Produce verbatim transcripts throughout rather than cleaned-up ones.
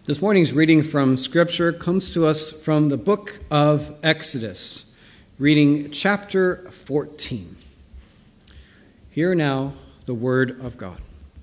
This morning's reading from Scripture comes to us from the book of Exodus, reading chapter fourteen. Hear now the word of God.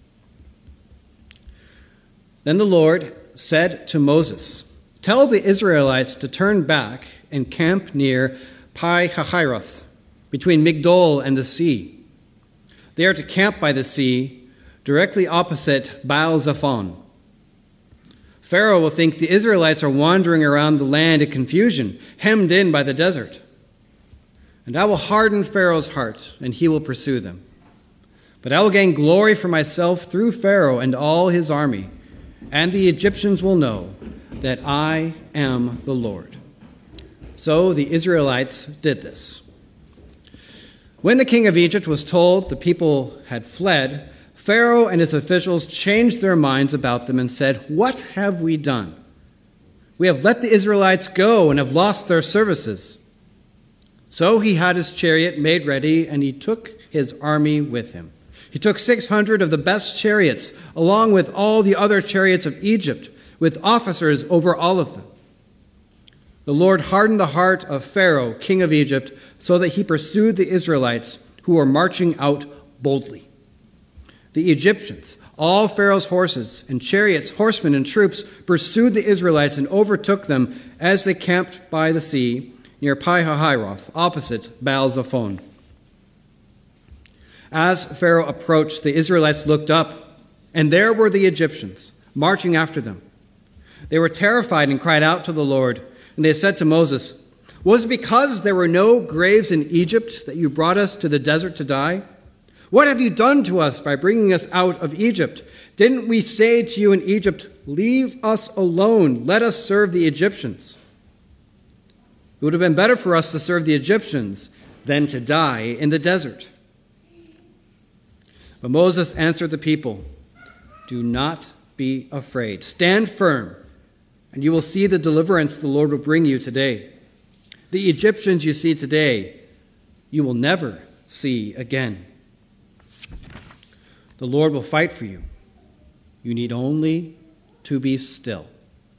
Then the Lord said to Moses, "Tell the Israelites to turn back and camp near Pi-hahiroth, between Migdol and the sea. They are to camp by the sea, directly opposite Baal-zephon. Pharaoh will think the Israelites are wandering around the land in confusion, hemmed in by the desert. And I will harden Pharaoh's heart, and he will pursue them. But I will gain glory for myself through Pharaoh and all his army, and the Egyptians will know that I am the Lord." So the Israelites did this. When the king of Egypt was told the people had fled, Pharaoh and his officials changed their minds about them and said, "What have we done? We have let the Israelites go and have lost their services." So he had his chariot made ready, and he took his army with him. He took six hundred of the best chariots, along with all the other chariots of Egypt, with officers over all of them. The Lord hardened the heart of Pharaoh, king of Egypt, so that he pursued the Israelites who were marching out boldly. The Egyptians, all Pharaoh's horses and chariots, horsemen and troops, pursued the Israelites and overtook them as they camped by the sea near Pi-hahiroth, opposite Baal-zephon. As Pharaoh approached, the Israelites looked up, and there were the Egyptians marching after them. They were terrified and cried out to the Lord, and they said to Moses, "Was it because there were no graves in Egypt that you brought us to the desert to die? What have you done to us by bringing us out of Egypt? Didn't we say to you in Egypt, 'Leave us alone, let us serve the Egyptians'? It would have been better for us to serve the Egyptians than to die in the desert." But Moses answered the people, "Do not be afraid. Stand firm, and you will see the deliverance the Lord will bring you today. The Egyptians you see today, you will never see again. The Lord will fight for you. You need only to be still."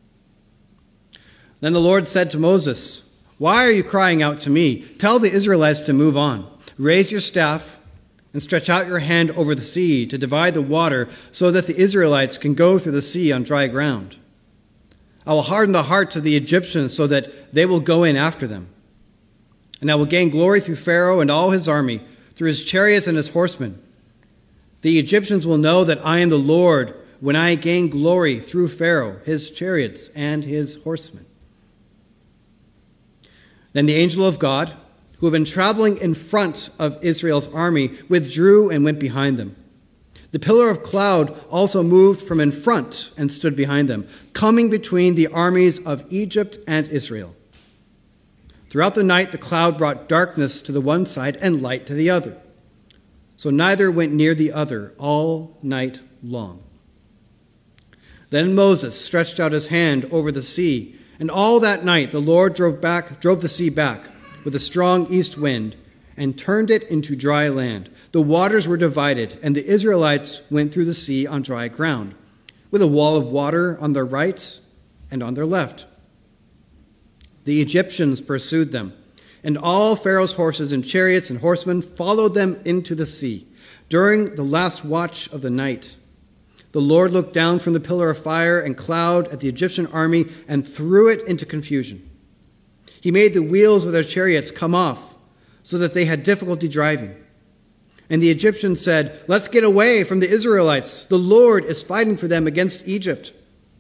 Then the Lord said to Moses, "Why are you crying out to me? Tell the Israelites to move on. Raise your staff and stretch out your hand over the sea to divide the water so that the Israelites can go through the sea on dry ground. I will harden the hearts of the Egyptians so that they will go in after them. And I will gain glory through Pharaoh and all his army, through his chariots and his horsemen. The Egyptians will know that I am the Lord when I gain glory through Pharaoh, his chariots, and his horsemen." Then the angel of God, who had been traveling in front of Israel's army, withdrew and went behind them. The pillar of cloud also moved from in front and stood behind them, coming between the armies of Egypt and Israel. Throughout the night, the cloud brought darkness to the one side and light to the other. So neither went near the other all night long. Then Moses stretched out his hand over the sea, and all that night the Lord drove back, drove the sea back with a strong east wind and turned it into dry land. The waters were divided, and the Israelites went through the sea on dry ground, with a wall of water on their right and on their left. The Egyptians pursued them, and all Pharaoh's horses and chariots and horsemen followed them into the sea. During the last watch of the night, the Lord looked down from the pillar of fire and cloud at the Egyptian army and threw it into confusion. He made the wheels of their chariots come off so that they had difficulty driving. And the Egyptians said, "Let's get away from the Israelites. The Lord is fighting for them against Egypt."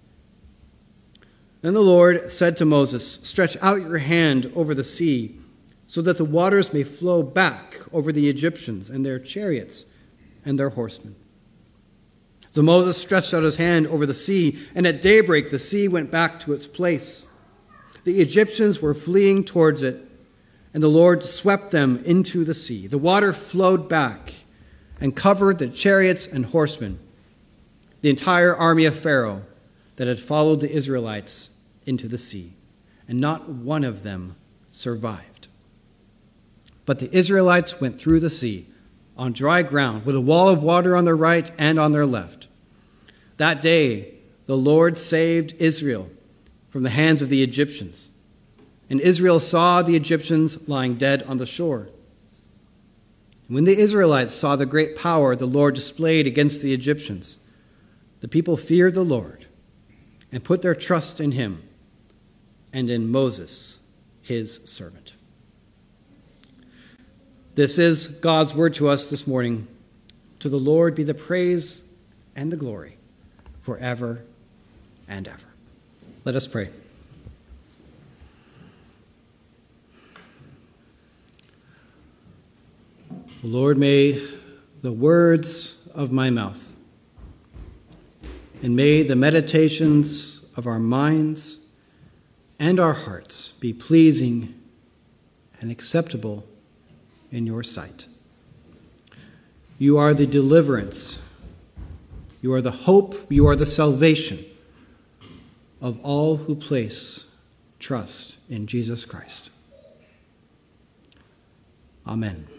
Then the Lord said to Moses, "Stretch out your hand over the sea, so that the waters may flow back over the Egyptians and their chariots and their horsemen." So Moses stretched out his hand over the sea, and at daybreak the sea went back to its place. The Egyptians were fleeing towards it, and the Lord swept them into the sea. The water flowed back and covered the chariots and horsemen, the entire army of Pharaoh that had followed the Israelites into the sea, and not one of them survived. But the Israelites went through the sea on dry ground with a wall of water on their right and on their left. That day, the Lord saved Israel from the hands of the Egyptians. And Israel saw the Egyptians lying dead on the shore. And when the Israelites saw the great power the Lord displayed against the Egyptians, the people feared the Lord and put their trust in him and in Moses, his servant. This is God's word to us this morning. To the Lord be the praise and the glory forever and ever. Let us pray. Lord, may the words of my mouth and may the meditations of our minds and our hearts be pleasing and acceptable in your sight. You are the deliverance. You are the hope. You are the salvation of all who place trust in Jesus Christ. Amen.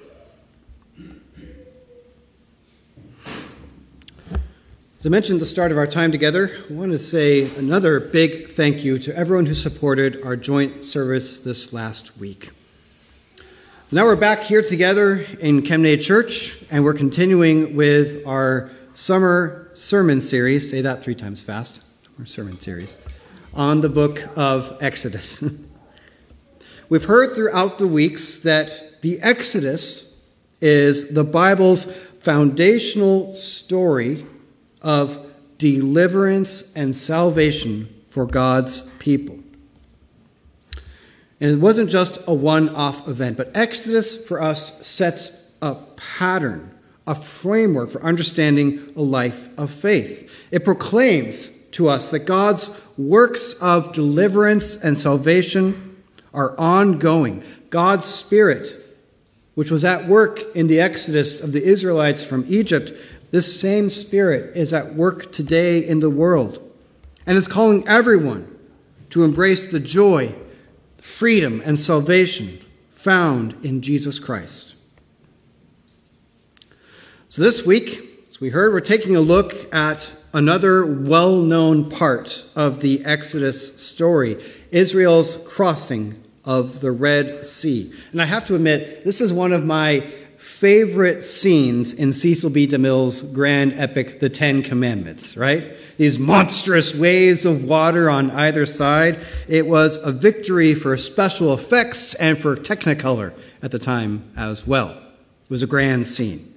As I mentioned at the start of our time together, I want to say another big thank you to everyone who supported our joint service this last week. So now we're back here together in Kemnay Church, and we're continuing with our summer sermon series, say that three times fast, our sermon series, on the book of Exodus. We've heard throughout the weeks that the Exodus is the Bible's foundational story of deliverance and salvation for God's people. And it wasn't just a one-off event, but Exodus for us sets a pattern, a framework for understanding a life of faith. It proclaims to us that God's works of deliverance and salvation are ongoing. God's Spirit, which was at work in the exodus of the Israelites from Egypt, this same Spirit is at work today in the world and is calling everyone to embrace the joy, freedom, and salvation found in Jesus Christ. So this week, as we heard, we're taking a look at another well-known part of the Exodus story, Israel's crossing of the Red Sea. And I have to admit, this is one of my favorite scenes in Cecil B. DeMille's grand epic, The Ten Commandments, right? These monstrous waves of water on either side. It was a victory for special effects and for Technicolor at the time as well. It was a grand scene.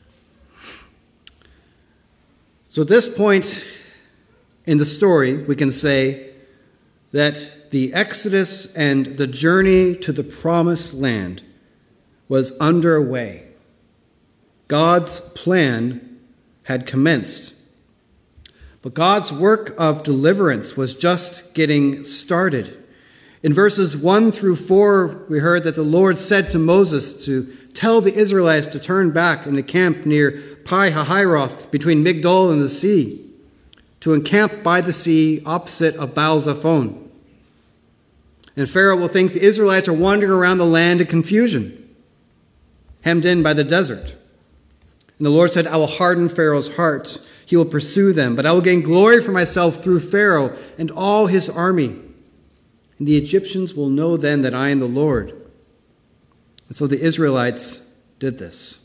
So at this point in the story, we can say that the Exodus and the journey to the Promised Land was underway. God's plan had commenced. But God's work of deliverance was just getting started. In verses one through four, we heard that the Lord said to Moses to tell the Israelites to turn back and to camp near Pi-hahiroth between Migdol and the sea, to encamp by the sea opposite of Baal-zephon. And Pharaoh will think the Israelites are wandering around the land in confusion, hemmed in by the desert. And the Lord said, I will harden Pharaoh's heart. He will pursue them, but I will gain glory for myself through Pharaoh and all his army. And the Egyptians will know then that I am the Lord. And so the Israelites did this.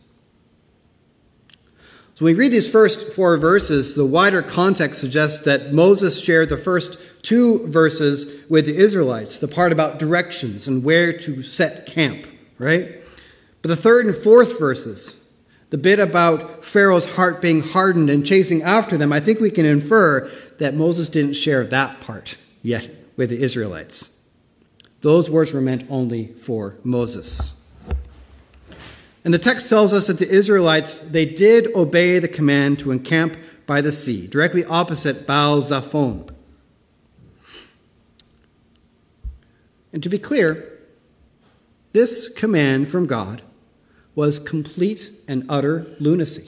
So when we read these first four verses, the wider context suggests that Moses shared the first two verses with the Israelites, the part about directions and where to set camp, right? But the third and fourth verses, the bit about Pharaoh's heart being hardened and chasing after them, I think we can infer that Moses didn't share that part yet with the Israelites. Those words were meant only for Moses. And the text tells us that the Israelites, they did obey the command to encamp by the sea, directly opposite Baal-zephon. And to be clear, this command from God was complete and utter lunacy.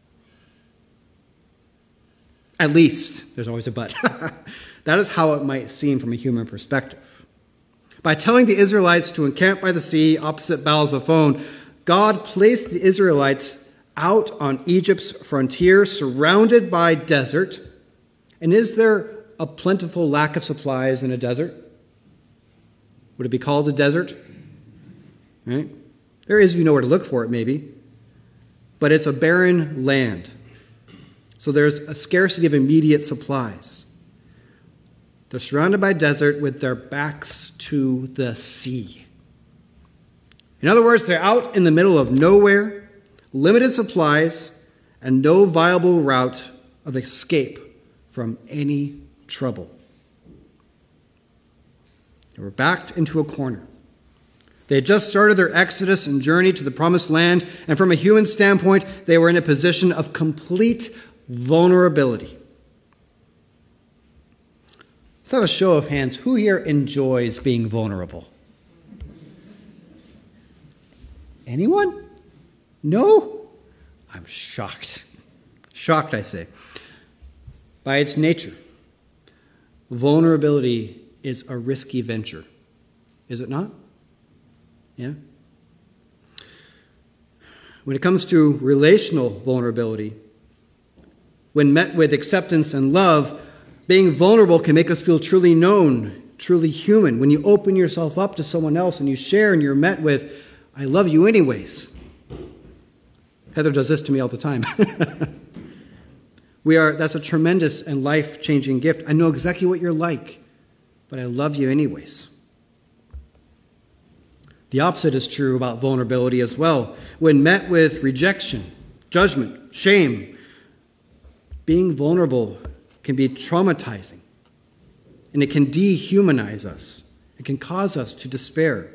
At least, there's always a but. That is how it might seem from a human perspective. By telling the Israelites to encamp by the sea opposite Baal-zephon, God placed the Israelites out on Egypt's frontier, surrounded by desert, And is there a plentiful lack of supplies in a desert? Would it be called a desert? Right? There is if you know where to look for it, maybe. But it's a barren land. So there's a scarcity of immediate supplies. They're surrounded by desert with their backs to the sea. In other words, they're out in the middle of nowhere, limited supplies, and no viable route of escape from any trouble. They were backed into a corner. They had just started their exodus and journey to the promised land, and from a human standpoint, they were in a position of complete vulnerability. Let's have a show of hands. Who here enjoys being vulnerable? Anyone? No? I'm shocked. Shocked, I say. By its nature, vulnerability is a risky venture. Is it not? Yeah? When it comes to relational vulnerability, when met with acceptance and love, being vulnerable can make us feel truly known, truly human. When you open yourself up to someone else and you share and you're met with, I love you anyways. Heather does this to me all the time. we are, that's a tremendous and life-changing gift. I know exactly what you're like, but I love you anyways. The opposite is true about vulnerability as well. When met with rejection, judgment, shame, being vulnerable can be traumatizing, and it can dehumanize us. It can cause us to despair.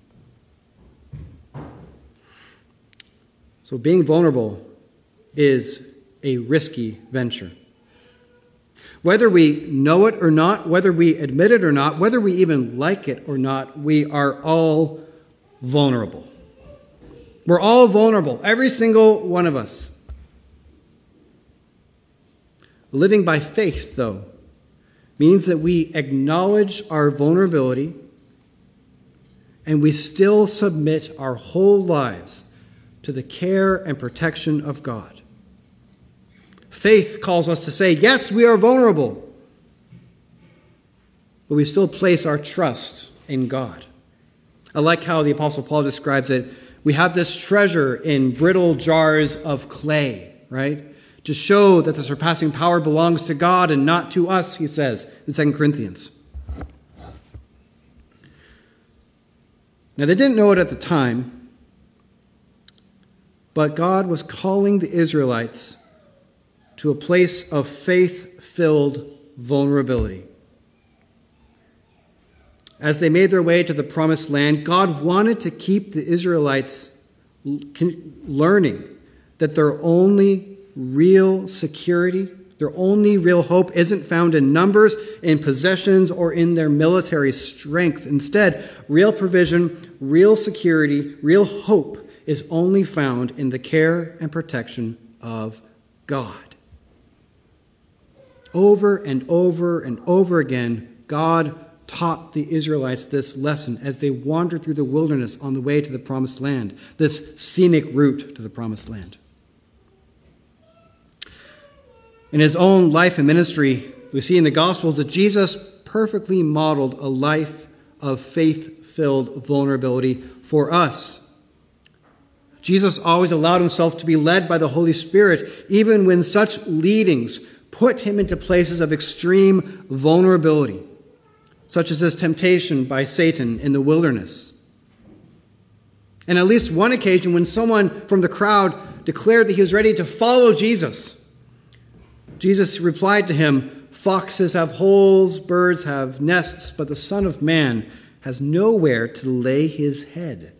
So being vulnerable is a risky venture. Whether we know it or not, whether we admit it or not, whether we even like it or not, we are all vulnerable. We're all vulnerable, every single one of us. Living by faith, though, means that we acknowledge our vulnerability and we still submit our whole lives to the care and protection of God. Faith calls us to say, yes, we are vulnerable, but we still place our trust in God. I like how the Apostle Paul describes it. We have this treasure in brittle jars of clay, right? To show that the surpassing power belongs to God and not to us, he says in Second Corinthians. Now, they didn't know it at the time, but God was calling the Israelites to a place of faith-filled vulnerability. As they made their way to the promised land, God wanted to keep the Israelites learning that their only real security, their only real hope isn't found in numbers, in possessions, or in their military strength. Instead, real provision, real security, real hope is only found in the care and protection of God. Over and over and over again, God taught the Israelites this lesson as they wandered through the wilderness on the way to the promised land, this scenic route to the promised land. In his own life and ministry, we see in the Gospels that Jesus perfectly modeled a life of faith-filled vulnerability for us. Jesus always allowed himself to be led by the Holy Spirit, even when such leadings put him into places of extreme vulnerability, such as his temptation by Satan in the wilderness. And at least one occasion when someone from the crowd declared that he was ready to follow Jesus, Jesus replied to him, "Foxes have holes, birds have nests, but the Son of Man has nowhere to lay his head."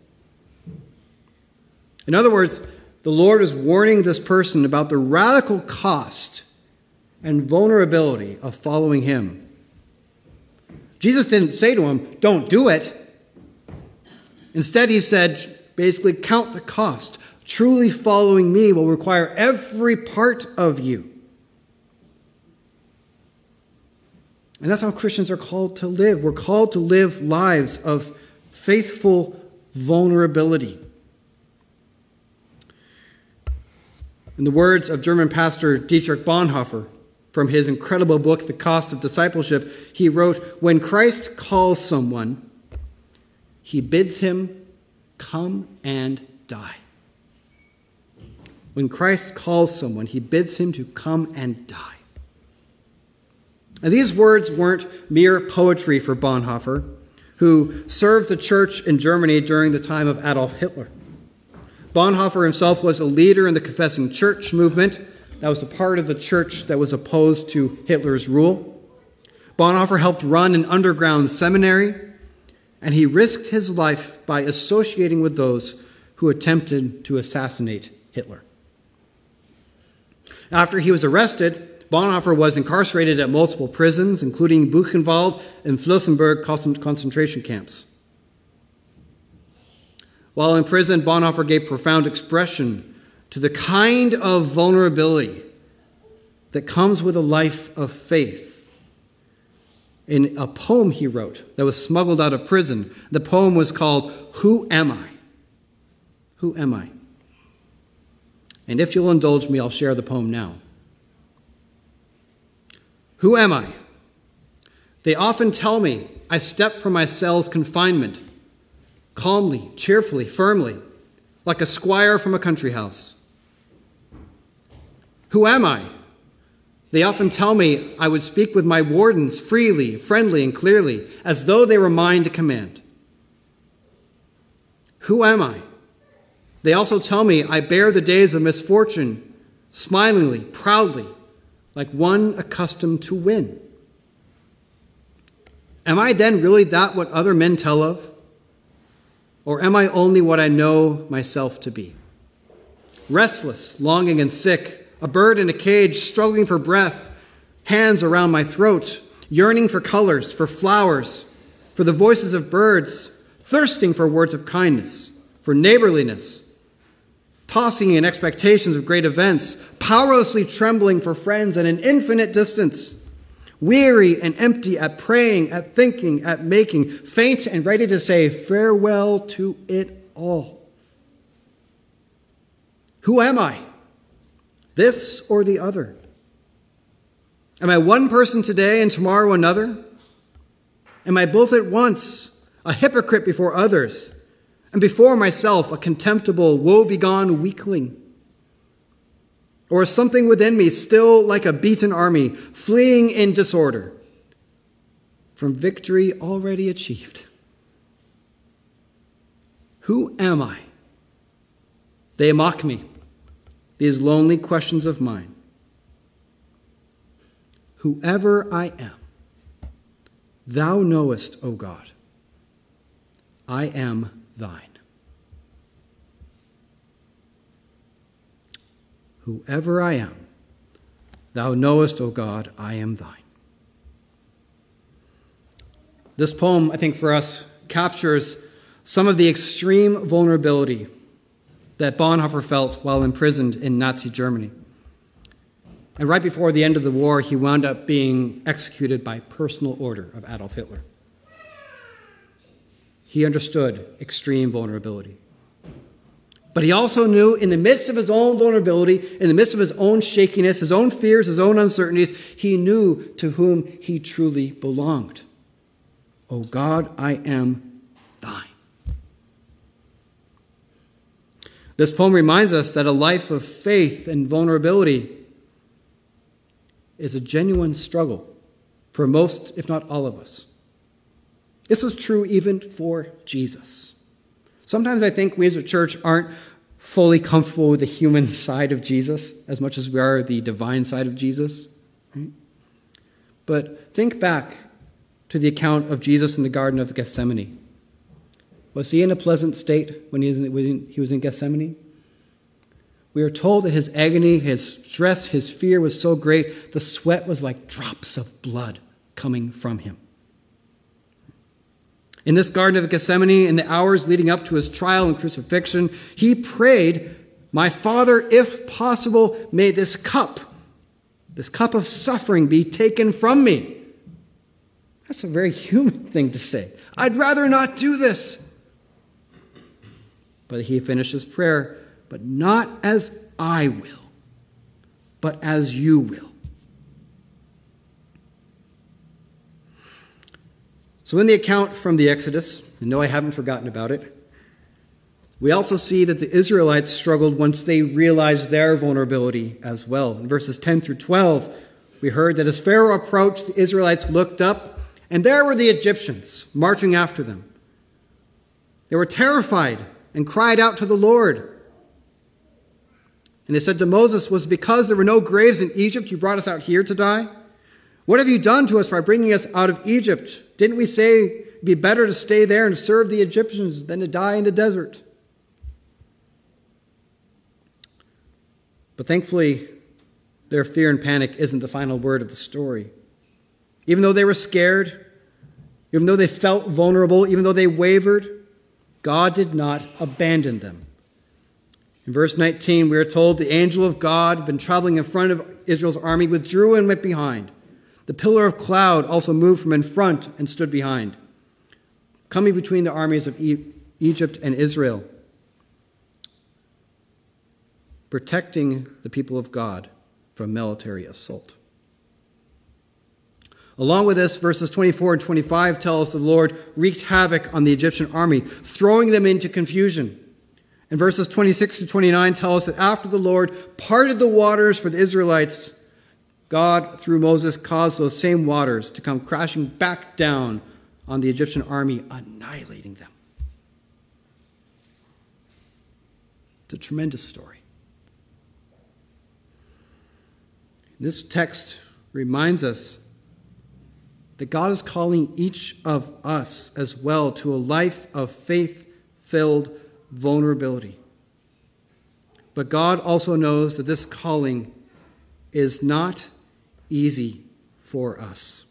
In other words, the Lord is warning this person about the radical cost and vulnerability of following him. Jesus didn't say to him, "Don't do it." Instead, he said, basically, count the cost. Truly following me will require every part of you. And that's how Christians are called to live. We're called to live lives of faithful vulnerability. In the words of German pastor Dietrich Bonhoeffer, From his incredible book, The Cost of Discipleship, he wrote, "When Christ calls someone, he bids him come and die." When Christ calls someone, he bids him to come and die. And these words weren't mere poetry for Bonhoeffer, who served the church in Germany during the time of Adolf Hitler. Bonhoeffer himself was a leader in the Confessing Church movement. That was the part of the church that was opposed to Hitler's rule. Bonhoeffer helped run an underground seminary, and he risked his life by associating with those who attempted to assassinate Hitler. After he was arrested, Bonhoeffer was incarcerated at multiple prisons, including Buchenwald and Flossenburg concentration camps. While in prison, Bonhoeffer gave profound expression to the kind of vulnerability that comes with a life of faith. In a poem he wrote that was smuggled out of prison, the poem was called "Who Am I?" Who am I? And if you'll indulge me, I'll share the poem now. Who am I? They often tell me I step from my cell's confinement, calmly, cheerfully, firmly, like a squire from a country house. Who am I? They often tell me I would speak with my wardens freely, friendly, and clearly, as though they were mine to command. Who am I? They also tell me I bear the days of misfortune smilingly, proudly, like one accustomed to win. Am I then really that what other men tell of? Or am I only what I know myself to be? Restless, longing, and sick, a bird in a cage, struggling for breath, hands around my throat, yearning for colors, for flowers, for the voices of birds, thirsting for words of kindness, for neighborliness, tossing in expectations of great events, powerlessly trembling for friends at an infinite distance, weary and empty at praying, at thinking, at making, faint and ready to say farewell to it all. Who am I? This or the other? Am I one person today and tomorrow another? Am I both at once, a hypocrite before others, and before myself, a contemptible, woe-begone weakling? Or is something within me still like a beaten army, fleeing in disorder from victory already achieved? Who am I? They mock me, these lonely questions of mine. Whoever I am, thou knowest, O God, I am thine. Whoever I am, thou knowest, O God, I am thine. This poem, I think, for us, captures some of the extreme vulnerability that Bonhoeffer felt while imprisoned in Nazi Germany. And right before the end of the war, he wound up being executed by personal order of Adolf Hitler. He understood extreme vulnerability. But he also knew in the midst of his own vulnerability, in the midst of his own shakiness, his own fears, his own uncertainties, he knew to whom he truly belonged. O God, I am thine. This poem reminds us that a life of faith and vulnerability is a genuine struggle for most, if not all of us. This was true even for Jesus. Sometimes I think we as a church aren't fully comfortable with the human side of Jesus as much as we are the divine side of Jesus. Right? But think back to the account of Jesus in the Garden of Gethsemane. Was he in a pleasant state when he was in, when he was in Gethsemane? We are told that his agony, his stress, his fear was so great, the sweat was like drops of blood coming from him. In this Garden of Gethsemane, in the hours leading up to his trial and crucifixion, he prayed, "My Father, if possible, may this cup, this cup of suffering be taken from me." That's a very human thing to say. I'd rather not do this. But he finished his prayer, "But not as I will, but as you will." So in the account from the Exodus, and no, I haven't forgotten about it, we also see that the Israelites struggled once they realized their vulnerability as well. In verses ten through twelve, we heard that as Pharaoh approached, the Israelites looked up, and there were the Egyptians marching after them. They were terrified and cried out to the Lord. And they said to Moses, "Was it because there were no graves in Egypt you brought us out here to die? What have you done to us by bringing us out of Egypt? Didn't we say it'd be better to stay there and serve the Egyptians than to die in the desert?" But thankfully, their fear and panic isn't the final word of the story. Even though they were scared, even though they felt vulnerable, even though they wavered, God did not abandon them. In verse nineteen, we are told the angel of God, been traveling in front of Israel's army, withdrew and went behind. The pillar of cloud also moved from in front and stood behind, coming between the armies of e- Egypt and Israel, protecting the people of God from military assault. Along with this, verses twenty-four and twenty-five tell us the Lord wreaked havoc on the Egyptian army, throwing them into confusion. And verses twenty-six to twenty-nine tell us that after the Lord parted the waters for the Israelites, God, through Moses, caused those same waters to come crashing back down on the Egyptian army, annihilating them. It's a tremendous story. This text reminds us that God is calling each of us as well to a life of faith-filled vulnerability. But God also knows that this calling is not easy for us.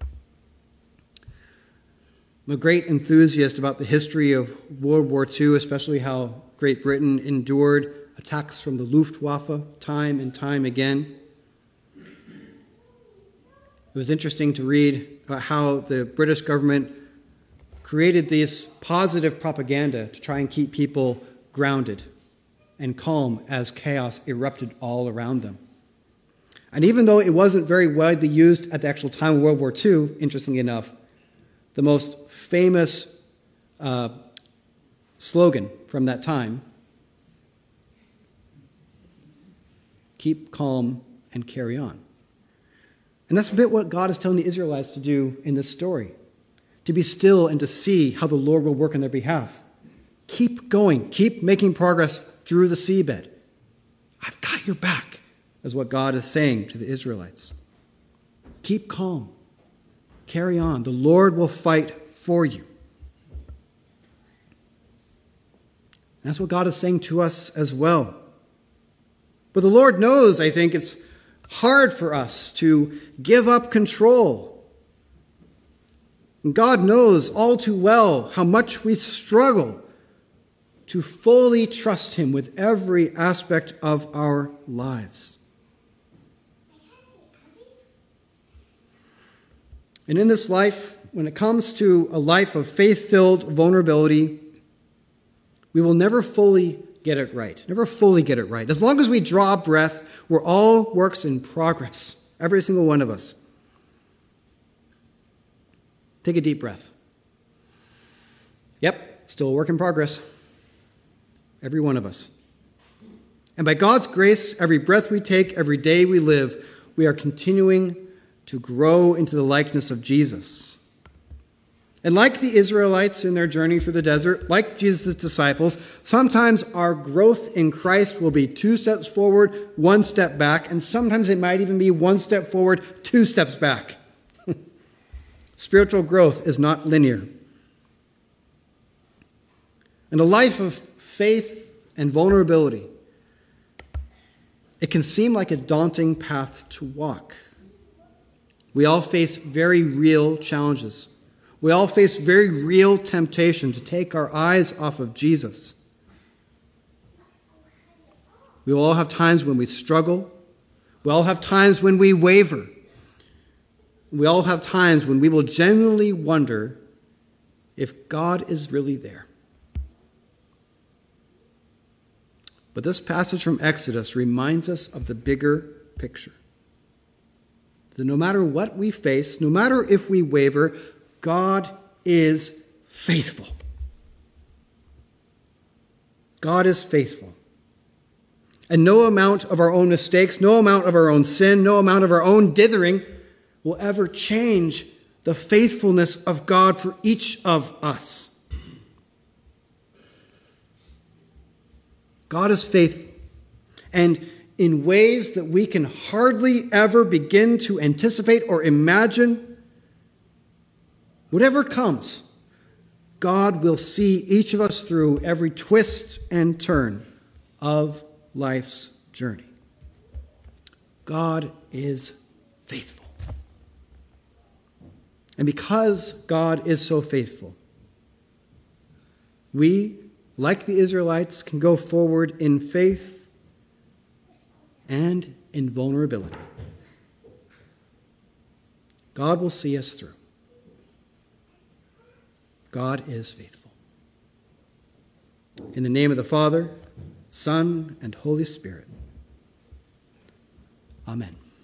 I'm a great enthusiast about the history of World War Two, especially how Great Britain endured attacks from the Luftwaffe time and time again. It was interesting to read about how the British government created this positive propaganda to try and keep people grounded and calm as chaos erupted all around them. And even though it wasn't very widely used at the actual time of World War Two, interestingly enough, the most famous uh, slogan from that time, "Keep calm and carry on." And that's a bit what God is telling the Israelites to do in this story, to be still and to see how the Lord will work on their behalf. Keep going. Keep making progress through the seabed. I've got your back, is what God is saying to the Israelites. Keep calm. Carry on. The Lord will fight for you. And that's what God is saying to us as well. But the Lord knows, I think, it's hard for us to give up control. And God knows all too well how much we struggle to fully trust him with every aspect of our lives. And in this life, when it comes to a life of faith-filled vulnerability, we will never fully get it right. Never fully get it right. As long as we draw breath, we're all works in progress. Every single one of us. Take a deep breath. Yep, still a work in progress. Every one of us. And by God's grace, every breath we take, every day we live, we are continuing to grow into the likeness of Jesus. And like the Israelites in their journey through the desert, like Jesus' disciples, sometimes our growth in Christ will be two steps forward, one step back, and sometimes it might even be one step forward, two steps back. Spiritual growth is not linear. And a life of faith and vulnerability, it can seem like a daunting path to walk. We all face very real challenges. We all face very real temptation to take our eyes off of Jesus. We will all have times when we struggle. We all have times when we waver. We all have times when we will genuinely wonder if God is really there. But this passage from Exodus reminds us of the bigger picture. That no matter what we face, no matter if we waver, God is faithful. God is faithful. And no amount of our own mistakes, no amount of our own sin, no amount of our own dithering will ever change the faithfulness of God for each of us. God is faithful, and in ways that we can hardly ever begin to anticipate or imagine, whatever comes, God will see each of us through every twist and turn of life's journey. God is faithful. And because God is so faithful, we, like the Israelites, can go forward in faith and in vulnerability. God will see us through. God is faithful. In the name of the Father, Son, and Holy Spirit. Amen.